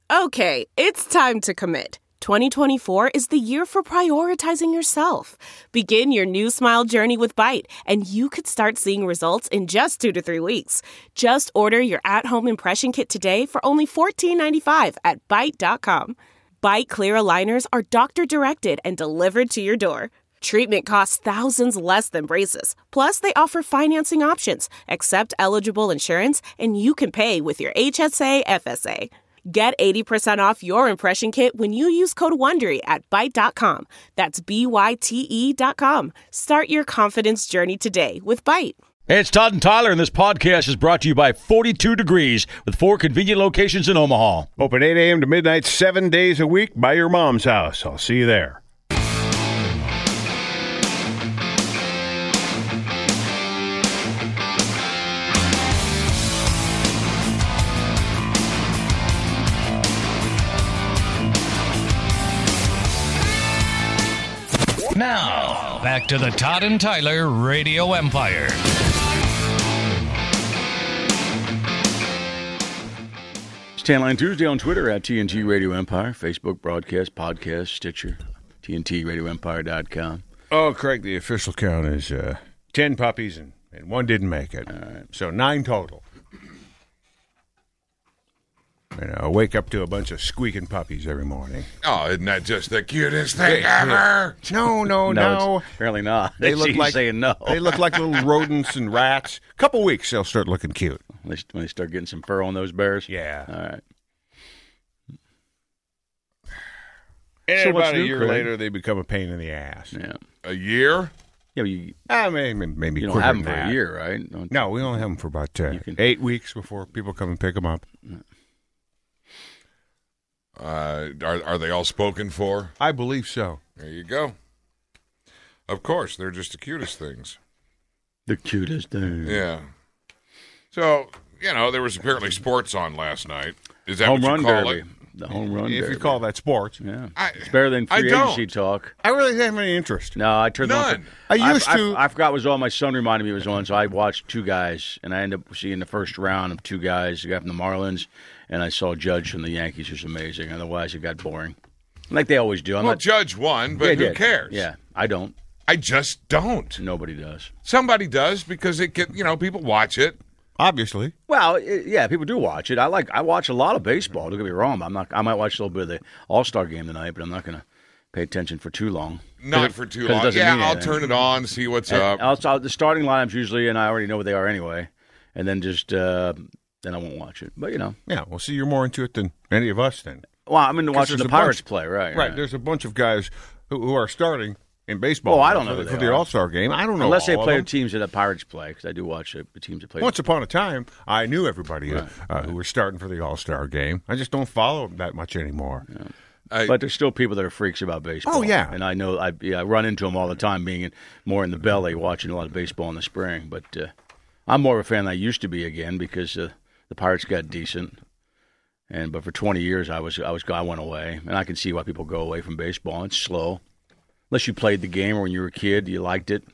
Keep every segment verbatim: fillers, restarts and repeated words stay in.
Okay, it's time to commit. twenty twenty-four is the year for prioritizing yourself. Begin your new smile journey with Byte, and you could start seeing results in just two to three weeks. Just order your at-home impression kit today for only fourteen ninety-five at byte dot com. Byte clear aligners are doctor-directed and delivered to your door. Treatment costs thousands less than braces. Plus, they offer financing options, accept eligible insurance, and you can pay with your H S A F S A. Get eighty percent off your impression kit when you use code WONDERY at byte dot com. That's B Y T E dot com. Start your confidence journey today with Byte. Hey, it's Todd and Tyler, and this podcast is brought to you by forty-two Degrees, with four convenient locations in Omaha. Open eight a.m. to midnight, seven days a week by your mom's house. I'll see you there. Now, back to the Todd and Tyler Radio Empire. It's Tan Line Tuesday on Twitter at T N T Radio Empire, Facebook broadcast, podcast, Stitcher, T N T radio empire dot com. Oh, Craig, the official count is uh, ten puppies, and, and one didn't make it. All right. So nine total. And I wake up to a bunch of squeaking puppies every morning. Oh, isn't that just the cutest thing ever? No, no, no. it's apparently not. They look like saying no. They look like little rodents and rats. Couple weeks, they'll start looking cute. When they, when they start getting some fur on those bears? Yeah. All right. And So what's about a new, year Craig? later, they become a pain in the ass. Yeah. A year? Yeah, but you, I mean, maybe you don't quicker have them than for that. a year, right? Don't- No, we only have them for about uh, You can- eight weeks before people come and pick them up. Uh, are are they all spoken for? I believe so. There you go. Of course, they're just the cutest things. The cutest thing. Yeah. So, you know, there was apparently sports on last night. Is that Home what run you call derby. it? The home run If derby. you call that sports. Yeah. I- It's better than I free don't. agency talk. I really didn't have any interest. No, I turned None. on. I used I, to. I, I forgot it was on. My son reminded me it was on, so I watched two guys, and I ended up seeing the first round of two guys. The guy from the Marlins, and I saw Judge from the Yankees, who's amazing. Otherwise, it got boring, like they always do. I'm Well, not. Judge won, but Yeah, who did. cares? Yeah, I don't. I just don't. Nobody does. Somebody does because it get, you know, people watch it. Obviously. Well, it, yeah, people do watch it. I like. I watch a lot of baseball. Don't get me wrong. I'm not. I might watch a little bit of the All Star game tonight, but I'm not going to pay attention for too long. Not for too 'cause it long. doesn't Yeah, mean I'll anything. turn it on, see what's And up. also, the starting lineups usually, and I already know what they are anyway, and then just uh, then I won't watch it. But you know, Yeah, well, see, you're more into it than any of us then. well, I'm into 'Cause watching there's the a Pirates bunch- play, right? Right, there's a bunch of guys who, who are starting in baseball. Oh, I now don't know for, who the- they for the are. All-Star game. I don't know Unless they all of play them. the teams that the Pirates play, because I do watch the, the teams that play. Once upon a time, I knew everybody uh, Right, uh, who were starting for the All-Star game. I just don't follow them that much anymore. I- But there's still people that are freaks about baseball. Oh, yeah. and I know I, yeah, I run into them all the time, being in, more in the belly, watching a lot of baseball in the spring. But uh, I'm more of a fan than I used to be again because uh, the Pirates got decent. And but for twenty years, I was I was I went away, and I can see why people go away from baseball. It's slow, unless you played the game or when you were a kid, you liked it.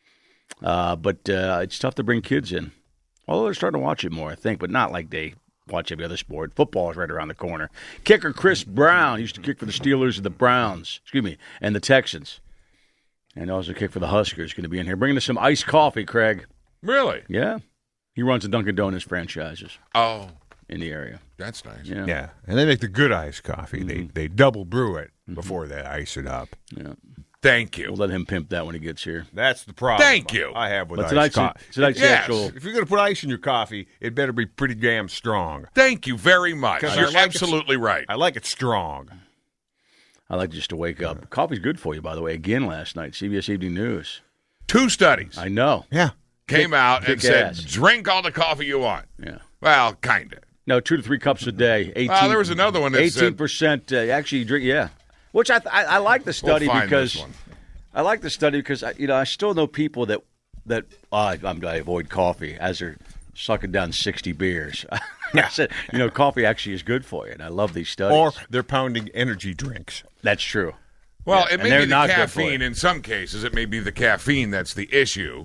Uh, but uh, it's tough to bring kids in. Although they're starting to watch it more, I think, but not like they watch every other sport. Football is right around the corner. Kicker Chris Brown used to kick for the Steelers and the Browns, excuse me, and the Texans. And also kick for the Huskers. Going to be in here. Bringing us some iced coffee, Craig. Really? Yeah. He runs the Dunkin' Donuts franchises Oh, in the area. that's nice. Yeah. Yeah, and they make the good iced coffee. They Mm-hmm. they double brew it before they ice it up. Yeah. Thank you. We'll let him pimp that when he gets here. That's the problem. Thank you. I have with But iced tonight's, coffee. tonight's Yes. actual. If you're going to put ice in your coffee, it better be pretty damn strong. Thank you very much. 'Cause I You're like it- absolutely right. I like it strong. I like just to wake up. Coffee's good for you, by the way. Again last night, C B S Evening News. Two studies I know. Yeah. came out and kick said, ass. drink all the coffee you want. Yeah. Well, kind of. No, two to three cups a day. eighteen, Well, there was another one that eighteen said- percent uh, actually drink. Yeah, which I, I I like the study We'll find because this one. I like the study because I, you know I still know people that that oh, I, I'm, I avoid coffee as they're sucking down sixty beers. I said, you know, coffee actually is good for you, and I love these studies. Or they're pounding energy drinks. That's true. Well, Yeah, it and may they're be the not good for caffeine. you. In some cases, it may be the caffeine that's the issue.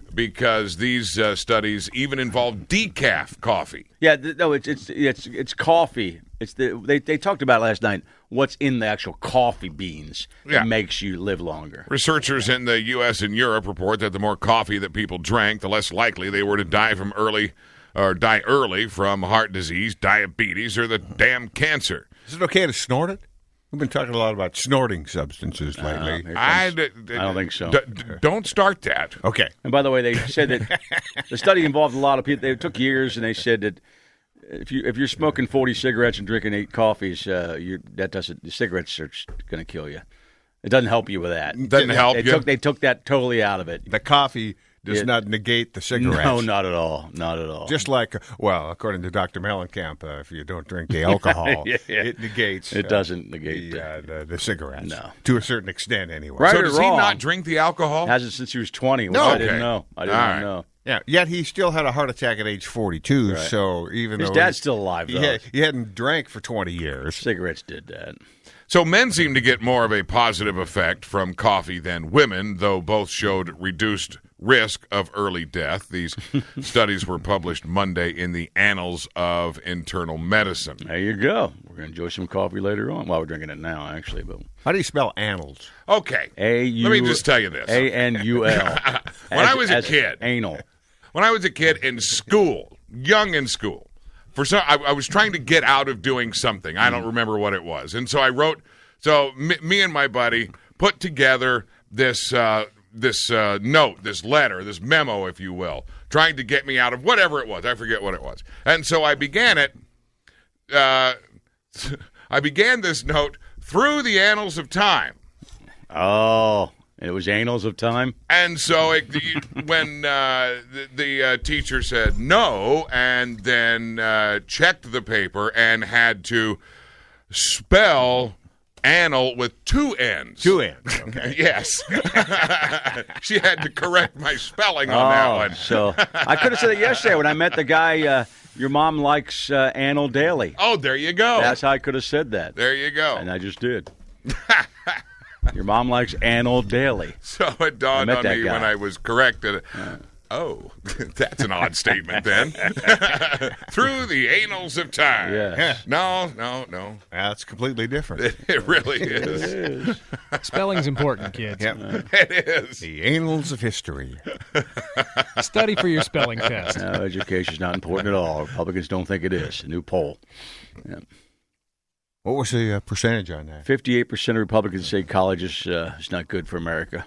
because these uh, studies even involve decaf coffee. Yeah, th- no, it's it's it's it's coffee. It's the they they talked about last night what's in the actual coffee beans Yeah. that makes you live longer. Researchers in the U S and Europe report that the more coffee that people drank, the less likely they were to die from early or die early from heart disease, diabetes, or the damn cancer. Is it okay to snort it? We've been talking a lot about snorting substances lately. here I, comes- d- d- I don't think so. d- d- don't start that. Okay. And by the way, they said that the study involved a lot of people. They took years, and they said that if you if you're smoking forty cigarettes and drinking eight coffees, uh, you that doesn't the cigarettes are going to kill you. It doesn't help you with that. Doesn't help They you. took they took that totally out of it. The coffee does Yeah. not negate the cigarettes. No, not at all. Not at all. Just like, well, according to Doctor Mellencamp, uh, if you don't drink the alcohol, Yeah. it negates. It uh, doesn't negate the, uh, the, the cigarettes. No. To a certain extent, anyway. Right So or does he wrong. not drink the alcohol? Hasn't since he was twenty. Which No. I Okay. didn't know. I didn't All right. know. Yeah. Yet he still had a heart attack at age forty-two. Right. So even His though dad's he, still alive, he, though. had, he hadn't drank for twenty years. Cigarettes did that. So men seem to get more of a positive effect from coffee than women, though both showed reduced risk of early death. These studies were published Monday in the Annals of Internal Medicine. There you go. We're going to enjoy some coffee later on. Well, we're drinking it now, actually. But How do you spell annals? Okay. A U. Let me just tell you this. A N U L. When I was a kid- anal. When I was a kid in school, young in school, for some, I, I was trying to get out of doing something. I don't remember what it was, and so I wrote. So me, me and my buddy put together this uh, this uh, note, this letter, this memo, if you will, trying to get me out of whatever it was. I forget what it was, and so I began it. Uh, I began this note through the annals of time. Oh, it was Annals of Time. And so it, the, when uh, the, the uh, teacher said no and then uh, checked the paper and had to spell annal with two N's. Two ends. Okay. Yes. She had to correct my spelling on that Oh, one. so I could have said it yesterday when I met the guy. Uh, your mom likes uh, Annal Daily. Oh, there you go. That's how I could have said that, There you go. and I just did. Your mom likes Annal Daily. So it dawned I met on that me guy. when I was corrected. Oh, that's an odd statement then. Through the annals of time. Yes. No, no, no. That's completely different. It really is. Spelling's important, kids. Yep. It is. The annals of history. Study for your spelling test. No, education's not important at all. Republicans don't think it is. A new poll. What was the uh, percentage on that? fifty-eight percent of Republicans say college is, uh, is not good for America.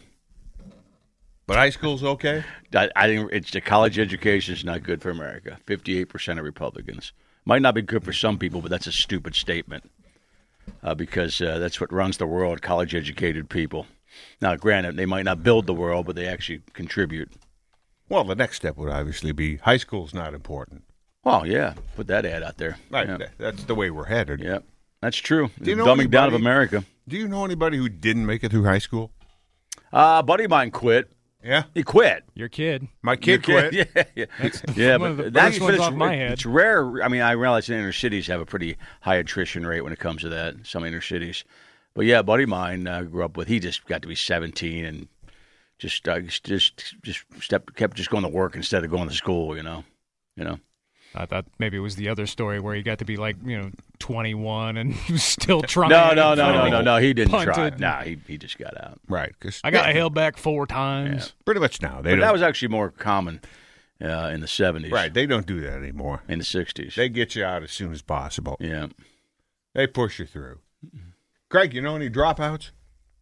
But high school's okay? I, I think it's the college education is not good for America. fifty-eight percent of Republicans. Might not be good for some people, but that's a stupid statement uh, because uh, that's what runs the world, college-educated people. Now, granted, they might not build the world, but they actually contribute. Well, the next step would obviously be high school's not important. Oh, yeah. Put that ad out there. Right. Yeah, th- That's the way we're headed. yeah. That's true. Do you know Dumbing down of anybody- America. Do you know anybody who didn't make it through high school? Uh, a buddy of mine quit. Yeah. He quit. Your kid. My kid quit. Yeah, yeah, yeah. one of the But that's first ones but it's, off my head. it's rare. I mean, I realize the inner cities have a pretty high attrition rate when it comes to that. Some inner cities, but yeah, a buddy of mine uh, grew up with. He just got to be seventeen and just uh, just just stepped, kept just going to work instead of going to school. You know, you know. I thought maybe it was the other story where he got to be like, you know, twenty-one and he was still trying. No, no, no, no, Finally no, no. He didn't try. punted. No, he he just got out. Right. Cause, I got yeah, held back four times. pretty much now. They But don't, that was actually more common uh, in the seventies. right. They don't do that anymore. In the sixties. They get you out as soon as possible. Yeah. They push you through. Craig, you know any dropouts?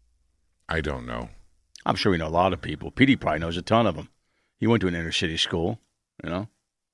I don't know. I'm sure we know a lot of people. Petey probably knows a ton of them. He went to an inner city school, you know.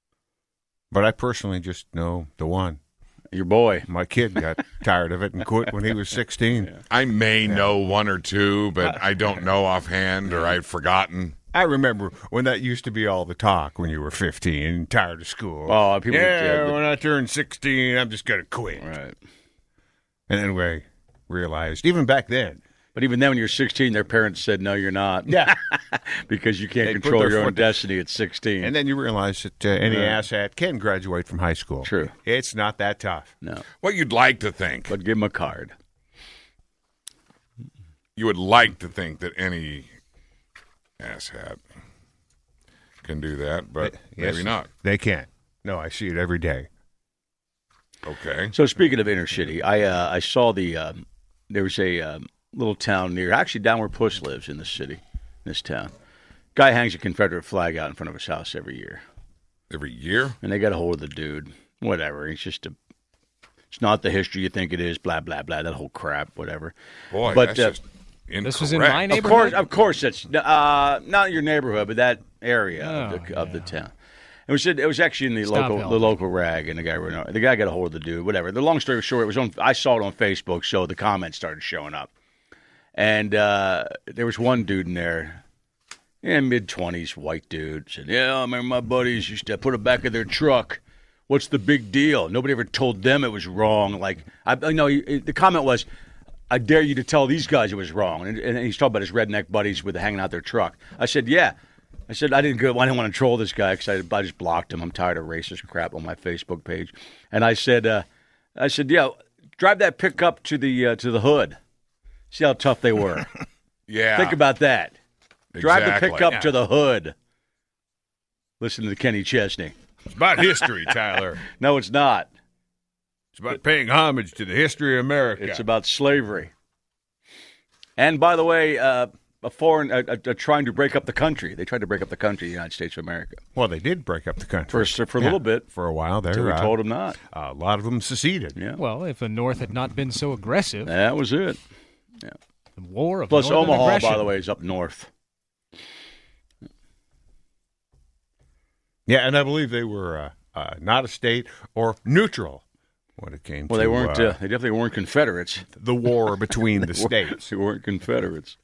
But I personally just know the one. Your boy. My kid got tired of it and quit when he was sixteen. I may know one or two, but I don't know offhand or I've forgotten. I remember when that used to be all the talk when you were fifteen, tired of school. Oh, people- yeah, yeah, when I turned sixteen, I'm just going to quit. Right. And then we realized, even back then, But even then, when you're sixteen, their parents said, no, you're not. yeah. Because you can't They put control their your own foot down. destiny at sixteen. And then you realize that uh, any Yeah. asshat can graduate from high school. True. It's not that tough. No. What you'd like to think. But give them a card. You would like to think that any asshat can do that, but Yes, maybe not. They can't. No, I see it every day. Okay. So speaking of inner city, I uh, I saw the um, there was a um, little town near, actually down where Puss lives in this city, in this town. Guy hangs a Confederate flag out in front of his house every year, Every year? and they got a hold of the dude. Whatever, he's just a. It's not the history you think it is. Blah blah blah. That whole crap. Whatever. Boy, But, that's uh, just incorrect. This was in my Of neighborhood. course, of course, it's uh, not your neighborhood, but that area Oh, of, the, of the yeah. town. It was it was actually in the Stop local helping. the local rag, and the guy wrote- the guy got a hold of the dude. Whatever. The long story short, it was on. I saw it on Facebook, so the comments started showing up, and uh, there was one dude in there, yeah, mid twenties, white dude, said, "Yeah, I remember my buddies used to put it back of their truck. What's the big deal? Nobody ever told them it was wrong. Like I, I know the comment was." I dare you to tell these guys it was wrong. And, and he's talking about his redneck buddies with hanging out their truck. I said, yeah. I said, I didn't go. I didn't want to troll this guy because I, I just blocked him. I'm tired of racist crap on my Facebook page. And I said, uh, I said, yeah, drive that pickup to the uh, to the hood. See how tough they were. Yeah. Think about that. Drive Exactly. the pickup Yeah. to the hood. Listen to Kenny Chesney. It's about history, Tyler. No, it's not. It's about paying homage to the history of America. It's about slavery. And by the way, uh, a foreign uh, uh, trying to break up the country. They tried to break up the country, the United States of America. Well, they did break up the country. For, for a Yeah, little bit. For a while there. Until we uh, told them not. a lot of them seceded. Yeah. Well, if the North had not been so aggressive, That was it. the war of Plus, Northern Omaha, aggression. by the way, is up north. Yeah, and I believe they were uh, uh, not a state or neutral when it came Well, to they weren't. uh, Uh, they definitely weren't Confederates. the war between the They states. They weren't Confederates.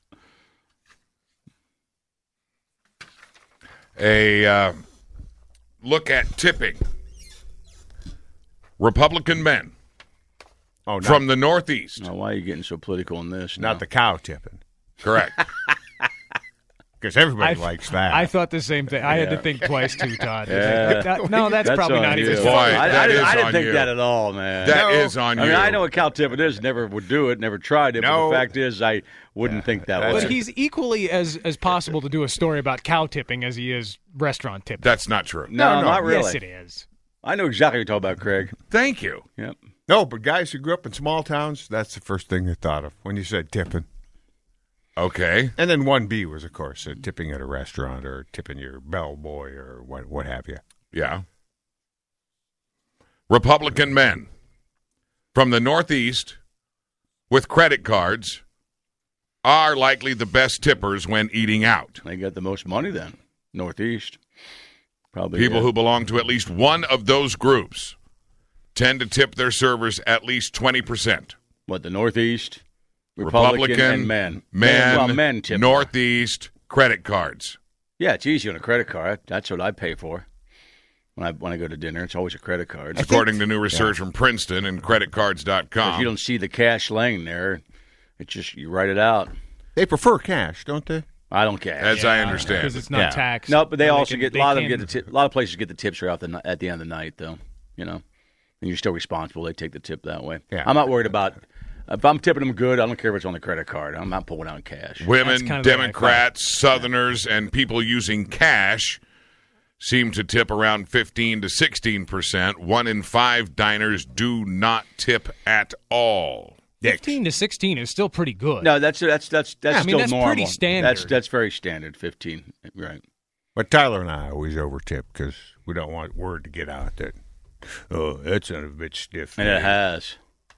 A uh, look at tipping. Republican men Oh, not, from the Northeast. Now, why are you getting so political in this? not now? the cow tipping. Correct. Because everybody I- likes that. I thought the same thing. I had to think twice too, Todd. Yeah. That- no, that's, That's probably on not even you. Boy, funny. I, that I, didn't- is I didn't on think you. that at all, man. That is on I you. mean, I know what Cal Tippett is. Never would do it. Never tried it. But No. the fact is, I wouldn't think that that's way. But he's equally as, as possible to do a story about cow tipping as he is restaurant tipping. That's not true. no, no, not really. Yes, it is. I know exactly what you're talking about, Craig. Thank you. Yep. no, but guys who grew up in small towns, that's the first thing they thought of when you said tipping. Okay. And then one B was, of course, uh, tipping at a restaurant or tipping your bellboy or what, what have you. Yeah. Republican men from the Northeast with credit cards are likely the best tippers when eating out. They got the most money then. Northeast. Probably. People uh, who belong to at least one of those groups tend to tip their servers at least twenty percent. What, the Northeast? Republican, Republican, and men. Men, Well, men tip. Northeast, credit cards. Yeah, it's easy on a credit card. That's what I pay for. When I when I go to dinner, it's always a credit card. According to new research from Princeton and credit cards dot If com. you don't see the cash laying there, it's just you write it out. They prefer cash, don't they? I don't care. As I understand Because it. it's not Yeah. taxed. No, but they And also can- get they a lot of them can- get the tip, a lot of places get the tips right off the ni- at the end of the night, though. You know, and you're still responsible. They take the tip that way. Yeah. I'm not worried about if I'm tipping them good. I don't care if it's on the credit card. I'm not pulling out cash. Women, That's kind of the way I Democrats, Southerners, and people using cash seem to tip around fifteen to sixteen percent. One in five diners do not tip at all. fifteen to sixteen is still pretty good. No, that's that's that's that's Yeah, I mean, still that's normal. pretty standard. That's that's very standard. Fifteen, right? But Tyler and I always overtip because we don't want word to get out that, oh, that's a bit stiff. And it has.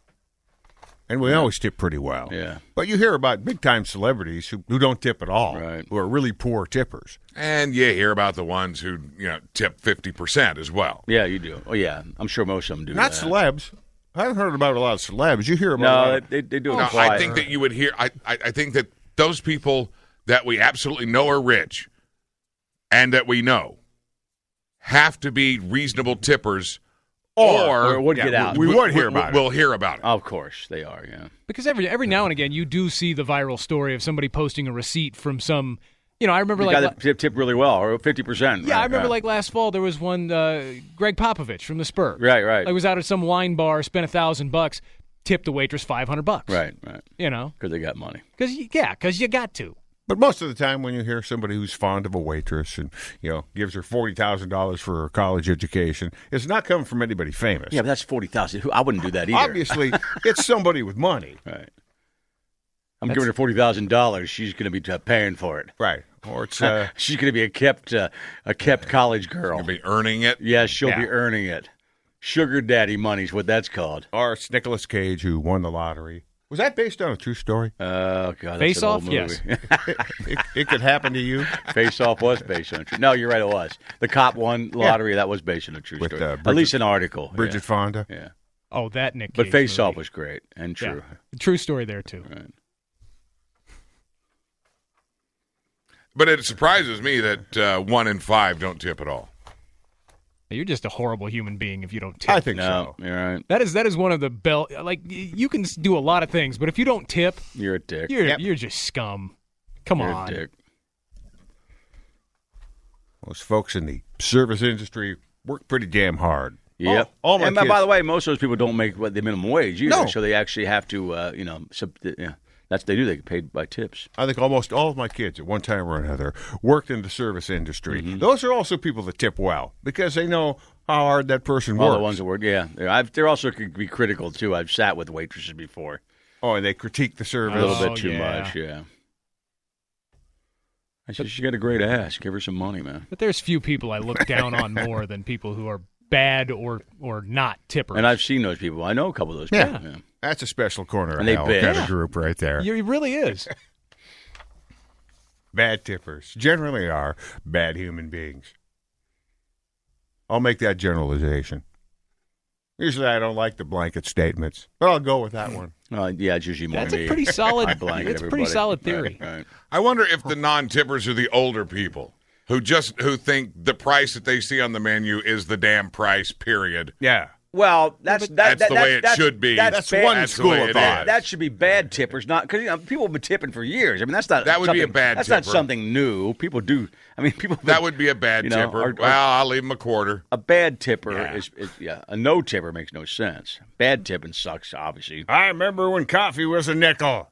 And we always tip pretty well. Yeah. But you hear about big-time celebrities who, who don't tip at all, Right. who are really poor tippers. And you hear about the ones who, you know, tip fifty percent as well. Yeah, you do. Oh, yeah. I'm sure most of them do. Not that. celebs. I haven't heard about a lot of celebs. You hear about a No, lot of- they, they do it No, quiet. I think that you would hear. I, I, I think that those people that we absolutely know are rich, and that we know, have to be reasonable tippers, or, or it would yeah, get out. we would hear about it. We'll hear about it. Of course, they are. Yeah. Because every every now and again you do see the viral story of somebody posting a receipt from some, you know, I remember The like guy la- that tip, tip really well, or fifty percent. yeah, I remember like last fall there was one uh, Greg Popovich from the Spurs. Right, right. Like was out at some wine bar, spent a thousand bucks, tipped the waitress five hundred bucks. Right, right. You know, Because they got money. because yeah, because you got to. But most of the time when you hear somebody who's fond of a waitress and, you know, gives her forty thousand dollars for her college education, it's not coming from anybody famous. Yeah, but that's forty thousand dollars. I wouldn't do that either. Obviously, it's somebody with money. Right. I'm that's, giving her forty thousand dollars. She's going to be uh, paying for it. Right. Or it's uh, she's going to be a kept uh, a kept college girl. She's going to be earning it? Yes, she'll yeah. be earning it. Sugar daddy money's what that's called. Or it's Nicolas Cage who won the lottery. Was that based on a true story? Oh, God. Face Off? Yes. it, it, it could happen to you. Face Off was based on a true. No, you're right, it was. The cop won lottery, yeah. that was based on a true With, story. Uh, Bridget, At least an article. Bridget yeah. Fonda. Yeah. Oh, that Nick But Cage Face movie. Off was great and true. Yeah. True story there, too. Right. But it surprises me that uh, one in five don't tip at all. You're just a horrible human being if you don't tip. I think no, so. You're right. That is that is one of the bell. Like you can do a lot of things, but if you don't tip, you're a dick. You're yep. you're just scum. Come you're on. A dick. Those folks in the service industry work pretty damn hard. Yep. All, all my and kids, by the way, most of those people don't make what the minimum wage either, No. so they actually have to, uh, you know, sub- yeah, that's what they do. They get paid by tips. I think almost all of my kids at one time or another worked in the service industry. Mm-hmm. Those are also people that tip well because they know how hard that person All works. the ones that work, yeah. They're, I've, they're also could be critical, too. I've sat with waitresses before. Oh, and they critique the service. A little Oh, bit too yeah. much, yeah. I said, she got a great ass. Give her some money, man. But there's few people I look down on more than people who are bad or or not tippers. And I've seen those people. I know a couple of those Yeah. people. Yeah. That's a special corner And of they hell bitch. kind Yeah. of group right there. It really is. Bad tippers generally are bad human beings. I'll make that generalization. Usually I don't like the blanket statements, but I'll go with that one. Uh, yeah, it's usually more That's me. a pretty solid. I blanket That's a pretty everybody. solid theory. Right, right. I wonder if the non-tippers are the older people who just who think the price that they see on the menu is the damn price, period. Yeah. Well, that's that, That's that, the that's, way it that's, should be. That's, That's bad. one That's the school way of it thought. is. That should be bad tippers, not because you know, people have been tipping for years. I mean, that's not That would be a something- bad That's not tipper. something new. People do. I mean, people. That would be a bad you know, tipper. are- are- well, I'll leave them a quarter. A bad tipper Yeah. is, is yeah. A no tipper makes no sense. Bad tipping sucks, obviously. I remember when coffee was a nickel.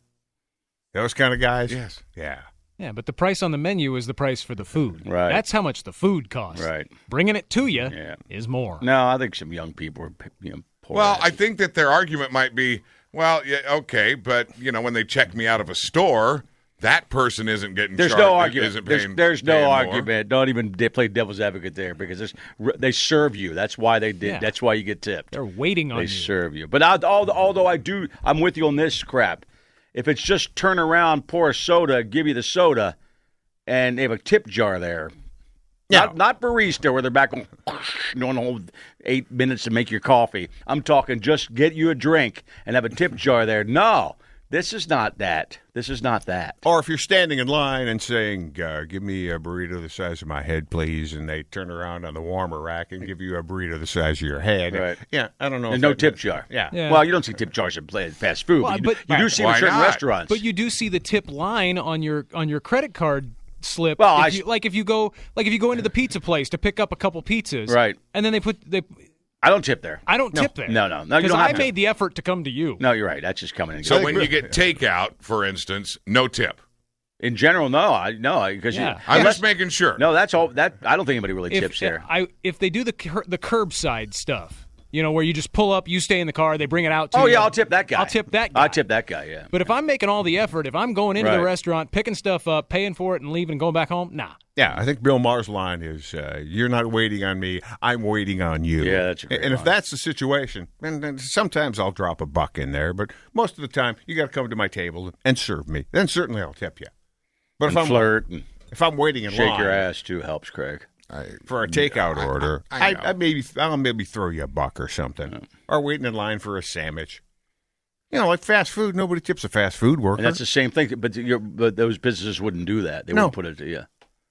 Those kind of guys? Yes. Yeah. Yeah, but the price on the menu is the price for the food. Right. That's how much the food costs. Right. Bringing it to you Yeah. is more. No, I think some young people are, you know, poor. Well, I asses. think that their argument might be, well, yeah, okay, but you know, when they check me out of a store, that person isn't getting. There's charged, no argument. Isn't There's, paying, there's no paying more. argument. Don't even de- play devil's advocate there because there's, they serve you. That's why they did. Yeah. That's why you get tipped. They're waiting on They you. serve you. But I, although, although I do, I'm with you on this crap. If it's just turn around, pour a soda, give you the soda, and they have a tip jar there. Yeah. Not, not barista where they're back on doing the whole eight minutes to make your coffee. I'm talking just get you a drink and have a tip jar there. No, this is not that. This is not that. Or if you're standing in line and saying, uh, give me a burrito the size of my head, please, and they turn around on the warmer rack and give you a burrito the size of your head. Right. Yeah, I don't know. There's if no that- tip jar. Yeah. Yeah. Well, you don't see tip jars at play- fast food, Well, but you, but- do, you do see them Why in certain not? restaurants. But you do see the tip line on your on your credit card slip. Well, if I you, s- like if you go like if you go into the pizza place to pick up a couple pizzas, Right. And then they put they. I don't tip there. I don't tip there. No, no, no, you Because don't have I to. made the effort to come to you. No, you're right. That's just coming and So going. when you get takeout, for instance, no tip. In general, no, I no, because Yeah. I'm unless, just making sure. no, that's all. That I don't think anybody really If tips there. I if they do the cur- the curbside stuff, you know, where you just pull up, you stay in the car, they bring it out to Oh you. yeah, I'll tip that guy. I'll tip that guy. I'll tip that guy. Yeah. But if I'm making all the effort, if I'm going into Right. the restaurant, picking stuff up, paying for it, and leaving and going back home, nah. Yeah, I think Bill Maher's line is, uh, you're not waiting on me, I'm waiting on you. Yeah, that's a great And if line. that's the situation, and, and sometimes I'll drop a buck in there, but most of the time, you got to come to my table and serve me. Then certainly I'll tip you. But And if I'm flirt and if I'm waiting in shake line your ass too helps, Craig. for a takeout I- I- order, I I, know. I maybe I'll maybe throw you a buck or something, or waiting in line for a sandwich. You know, like fast food, nobody tips a fast food worker. And that's the same thing. But your but those businesses wouldn't do that. They No. wouldn't put it to you.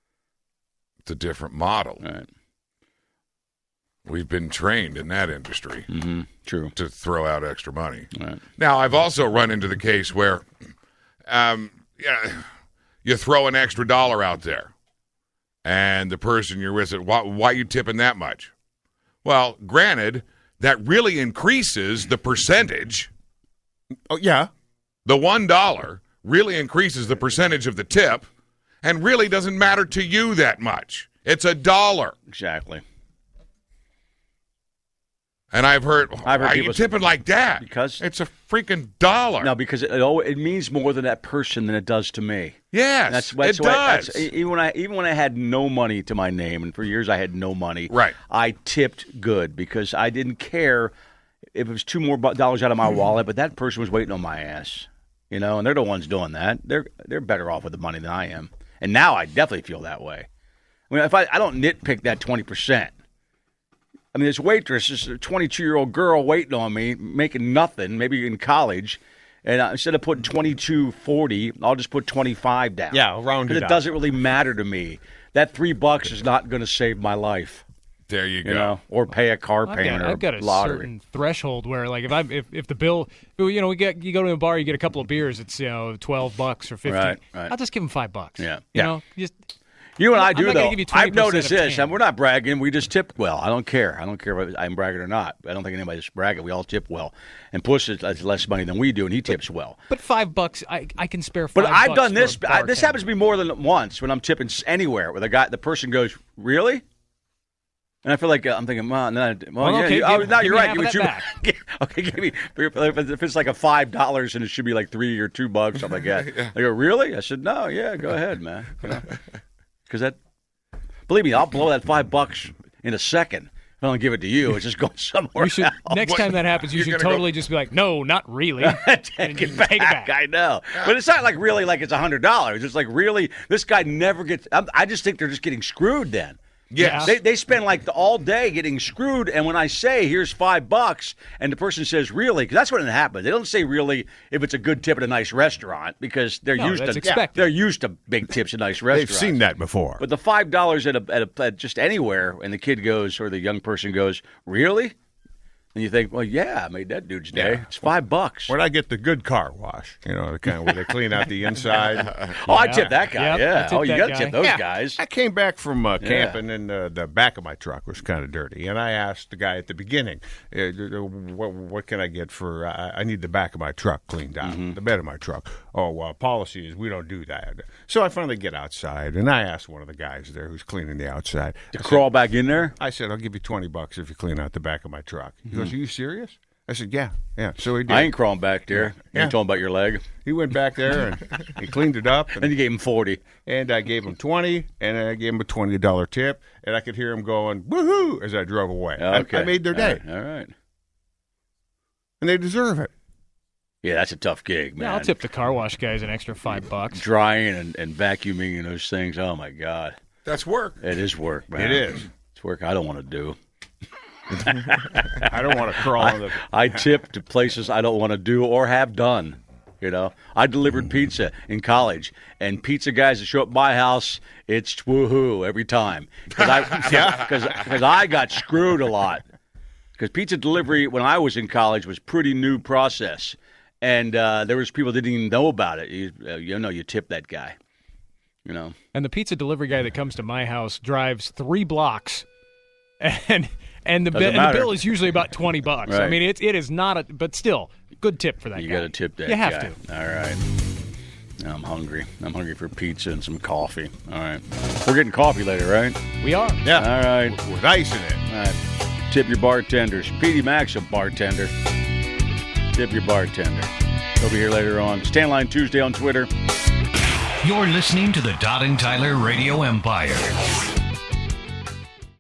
It's a different model. Right. We've been trained in that industry Mm-hmm. True. to throw out extra money. Right. Now, I've also run into the case where um, yeah, you throw an extra dollar out there, and the person you're with said, why, why are you tipping that much? Well, granted, that really increases the percentage. oh yeah, The one dollar really increases the percentage of the tip and really doesn't matter to you that much. It's a dollar. Exactly. And I've heard, I've heard why are you people tipping say, like that? Because it's a freaking dollar. No, because it, it it means more to that person than it does to me. Yes, that's, that's it why, does. That's, even when I even when I had no money to my name, and for years I had no money. Right. I tipped good because I didn't care if it was two more dollars out of my wallet, but that person was waiting on my ass. You know, and they're the ones doing that. They're they're better off with the money than I am. And now I definitely feel that way. I mean, if I I don't nitpick that twenty percent. I mean, this waitress, this twenty-two-year-old girl waiting on me, making nothing, maybe in college, and uh, instead of putting twenty-two forty, I'll just put twenty-five down. Yeah, I'll round it Because it up. doesn't really matter to me. That three bucks is not going to save my life. There you go. You know, or pay a car I've payment got, or I've got a lottery. certain threshold where, like, if I if, if the bill, you know, we get you go to a bar, you get a couple of beers, it's you know twelve bucks or fifty. Right, right. I'll just give them five bucks. Yeah. you Yeah. know, just. You and I I'm do, not gonna though. give you I've twenty percent noticed of this, ten. and we're not bragging. We just tip well. I don't care. I don't care if I'm bragging or not. I don't think anybody's bragging. We all tip well. And Push has less money than we do, and he tips well. But five bucks, I I can spare five But I've bucks done for this. a I, this bartender. happens to me more than once when I'm tipping s- anywhere, where the guy, the person goes, "Really?" And I feel like uh, I'm thinking, well, no, well, Well, yeah, okay, you, oh, give- no, give you're me right. half Give me of two. that Okay, give me if it's like a five dollars and it should be like three or two bucks, something like that. yeah. They go, "Really?" I said, "No, yeah, go ahead, man." Because you know? that. Believe me, I'll blow that five bucks in a second. If I don't give it to you, it's just going somewhere. You should else. next What- time that happens, you you're should gonna totally just be like, "No, not really." take, And it just back. take it back. I know, but it's not like really like it's a hundred dollars. It's like really, this guy never gets. I'm, I just think they're just getting screwed. Then Yes. they they spend like the, all day getting screwed. And when I say here's five bucks, and the person says really, because that's when it happens. They don't say really if it's a good tip at a nice restaurant because they're No, used that's to expected. they're used to big tips at nice They've restaurants. seen that before. But the five dollars at a, at a at just anywhere, and the kid goes or the young person goes, really? And you think, well, yeah, I made that dude's day. Yeah. It's five bucks. When I get the good car wash, you know, the kind of where they clean out the inside. Oh, I tip that guy. Yep, I yeah. tip Oh, you that got to guy. tip those Yeah. guys. I came back from uh, Yeah. camping, and uh, the back of my truck was kind of dirty. And I asked the guy at the beginning, uh, what, what can I get for, uh, I need the back of my truck cleaned out, Mm-hmm. the bed of my truck. Oh, well, policy is we don't do that. So I finally get outside, and I asked one of the guys there who's cleaning the outside. To I crawl back in there? I said, I'll give you twenty bucks if you clean out the back of my truck. He goes, Mm-hmm. are you serious? I said, yeah, yeah. So he did. I ain't crawling back there. Yeah. You told him about your leg. He went back there, and he cleaned it up. Then And you gave him forty. And I gave him twenty, and I gave him a twenty dollar tip, and I could hear him going, woohoo, as I drove away. I- Okay. I, made their day, All right. All right. and they deserve it. Yeah, that's a tough gig, man. Yeah, I'll tip the car wash guys an extra five bucks. Drying and, and vacuuming and those things. Oh, my God. That's work. It is work, man. It is. It's work I don't want to do. I don't want to crawl on the. I tip to places I don't want to do or have done. You know, I delivered pizza in college, and pizza guys that show up at my house, it's woohoo every time. Because I, because because I got screwed a lot. Because pizza delivery when I was in college was pretty new process, and uh, there was people that didn't even know about it. You, uh, you know, you tip that guy. You know, And the pizza delivery guy that comes to my house drives three blocks, and and the, bi- Doesn't and the matter. bill is usually about twenty bucks. I Right. mean, it it is not a, but still, good tip for that you guy. got to tip that You have guy. to. All right. I'm hungry. I'm hungry for pizza and some coffee. All right. We're getting coffee later, right? We are. Yeah, All right. with ice in it. All right. Tip your bartenders. Petey Mac's a bartender. Tip your bartender. He'll be here later on. Stand Line Tuesday on Twitter. You're listening to the Todd and Tyler Radio Empire.